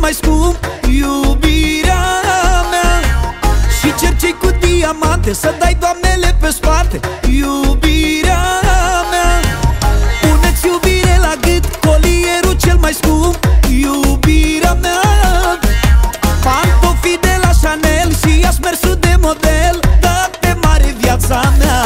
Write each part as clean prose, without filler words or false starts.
mai scump, iubirea mea. Și cer cei cu diamante, să dai doamnele pe spate, iubirea mea. Pune-ți iubire la gât, colierul cel mai scump, iubirea mea. Pantofii de la Chanel și ia mersul de model, dă-te mare viața mea.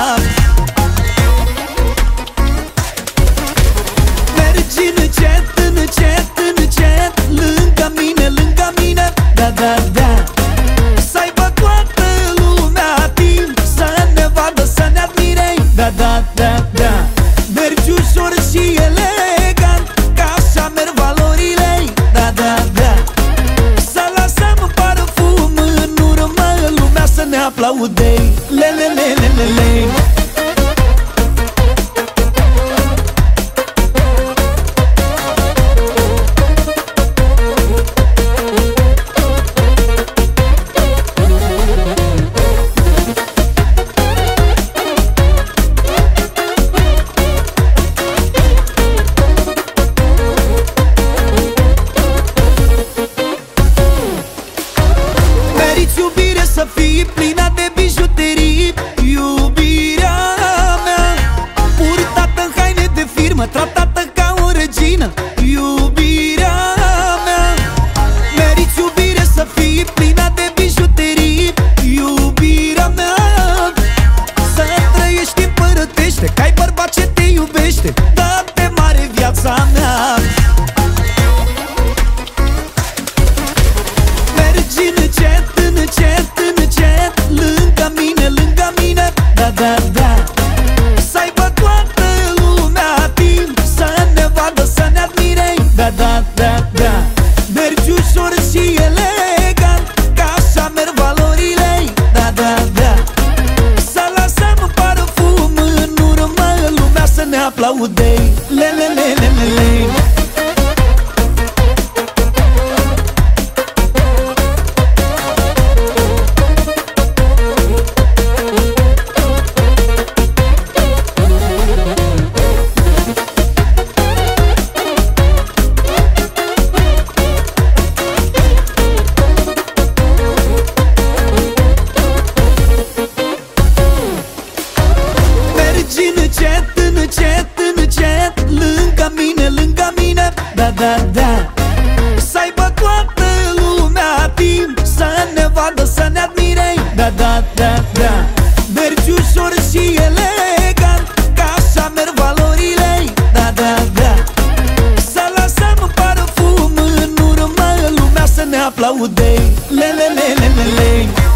Mergi încet, încet, încet, lângă mine, lângă mine, da, da, da. Să aibă toată lumea timp să ne vadă, să ne admire, da, da, da, da. Mergi ușor și elegant, ca așa merg valorile, da, da, da. Să lăsăm parfum în urmă, lumea să ne aplaude, le, le, le, le, le, le. Să fii plină de bijuterii, iubirea mea. Purtată în haine de firmă, tratată ca o regină, iubirea mea. Meriți iubire, să fii plină de bijuterii, iubirea mea. Să trăiești împărătește, că ai bărbat ce te iubește, dă-te mare viața mea. Mergi încet, încet, încet, lângă mine, lângă mine, da, da, da. Să aibă toată lumea timp să ne vadă, să ne admire, da, da, da, da. Mergi ușor și elegant, ca așa merg valorile, da, da, da. Să lăsăm parfum în urmă, lumea să ne aplaude, le, le, le, le, le, le. Încet, încet, încet, lângă mine, lângă mine, da, da, da. Să aibă toată lumea timp să ne vadă, să ne admire, da, da, da, da. Mergi ușor și elegant, ca așa merg valorile, da, da, da. Să lăsăm parfum în urmă, lumea să ne aplaude, le, le, le, le, le, le.